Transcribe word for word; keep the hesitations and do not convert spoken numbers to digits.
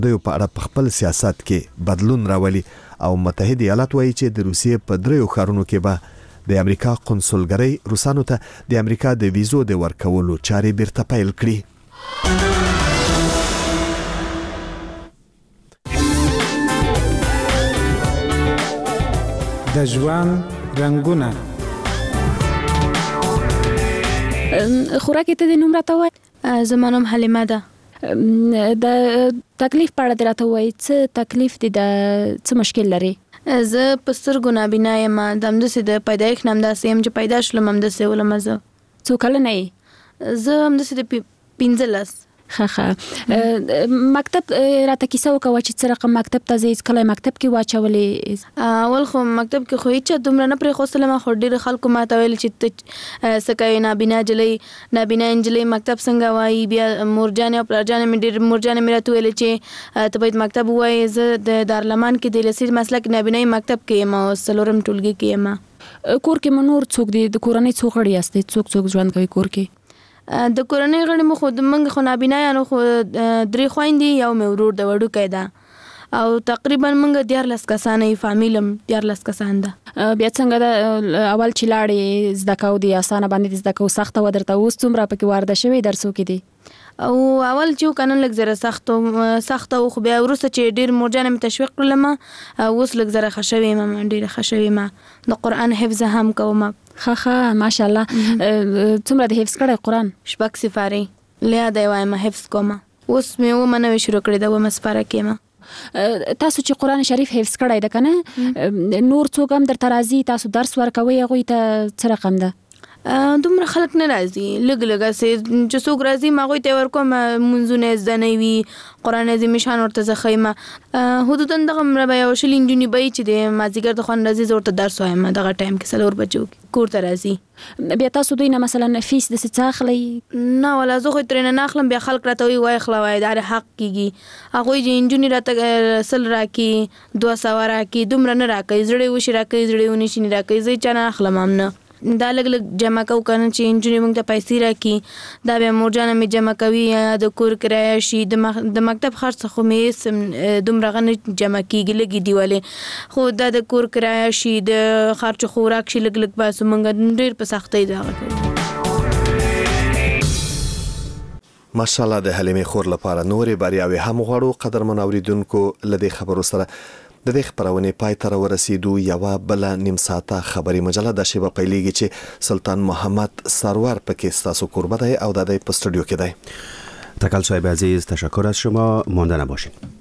دوی په اړه په خپل سیاست کې بدلون راولي او متحده ایالات وایي چې د روسیې په دریو ښارونو کې به د امریکا قونسلګرۍ روسانو ته د امریکا د ویزو د ورکولو چارې بیرته پیل کړي. د ژوند رنګونه خوراکي ته د نوم راته وای. زما نوم حلیمه ده. د تکلیف په اړه دې راته وای، څه تکلیف دی، د څه مشکل لري؟ زه په سترګو نابینا یم، د همداسې د پیدایښت نه همداسې یم چې پیدا شلم همداسې ولم. زه څو کلنه یې؟ زه همداسې د پنځلس. ښه ښه. مکتب راته کیسه وکړه چې څه رقم مکتب ته ځې، کله مکتب کې واچولې؟ اول خو مکتب کې خو هیڅ دومره نه پرېښودلم، خو ډېرو خلکو ما ته ویل چې ته څه کوې، نابینا نجلۍ نابینا نجلۍ مکتب څنګه وایي. بیا مورجانې او پلارجانې مې ډېر مورجانې مې راته ویلې چې ته باید مکتب ووایې. زه د دارالمان کې د لسیر مسلک نابینایي مکتب کې یم او څلورم ټولګي کې یم. کور کې مو نور څوک دي؟ د کورنۍ څو غړي یاستئ؟ څوک څوک ژوند کوي کور کې؟ د کورنۍ غړي مو خو موږ خو نابینایانو خو درې خویندې، یو مې ورور د وړوکی ده او تقریبا موږ دیارلس کسانه یو، فامیل هم دیارلس کسان ده. بیا څنګه ده اول چې لاړې زده کوو د اسانه باندې د زده کوو سخته وه درته؟ اوس څومره پکې وارده شوې درسو کې دي؟ او اول چې کنن لږ زره سخت سخت او خو بیا وروسته چې ډیر مورجانه مې تشویق کړل، ما اوس لږ زره خشوي، ما ډیر خشوي، ما د قران حفظ هم کوم. ښه ښه ماشاءالله. څومره د حفظ کړی قران؟ شپږ سپارې لیا دی وایم حفظ کوم. اوس مې و منو شروع کړی دا و مسپاره کېما. تاسو چې قران شریف حفظ کړی ده کنه، نور څوک هم درته راځي تاسو درس ورکوي هغوی ته څه رقم ده؟ دومره خلک نه راځي، لږ لږ اسې چې څوک راځي ما هغوی ته ورکوم، منځونه زده نه وي، قرآن عظیم شان ورته زه ښیم. حدودا دغه مره به یو شل نجونې به وي چې د مازدیګر د خوند راځي، زه ورته درس وایم دغه ټایم کې څلور بجو کور ته راځي. بیا تاسو دوی نه مثلا فیس داسې څه اخلئ؟ نه ولا زه خو ترې نه اخلم. بیا خلک راته وایي وایي اخله وایي دا حق کېږي. هغوی چې نجونې راته سل راکړي، دوه سوه راکړي، دومره نه راکوي. زړې وشي راکوي، زړې ونشي نه راکوي. زه چا نه اخلم هم نه. دا لږ لږ جمع کوو کنه چې نجونې موږ ته پیسې راکړي، دا بیا مورجانه مې جمع کوي، د کور کرایه شي، د مکتب خرڅ خو مې هېڅ دومره هغه نه جمع کېږي، لږې دي ولې، خو دا د کور کرایه شي، د خرچ خوراک شي، لږ لږ باسو. موږ ډېر په سختۍ د هغه کوو. ماشاءالله. د حلیمې خور لپاره نورې بریاوې هم غواړو. قدرمن اوریدونکو، له دې خبرو سره د دې خبرونې پای ته ورسېدو. یوه بله نیم ساعته خبري مجله د شیبه پیلېږي چې سلطان محمد سرور پکې ستاسو کوربه دی او د دې په استودیو کې دی. تکل صاحب عزیز، تشکر از شما. مانده نباشید.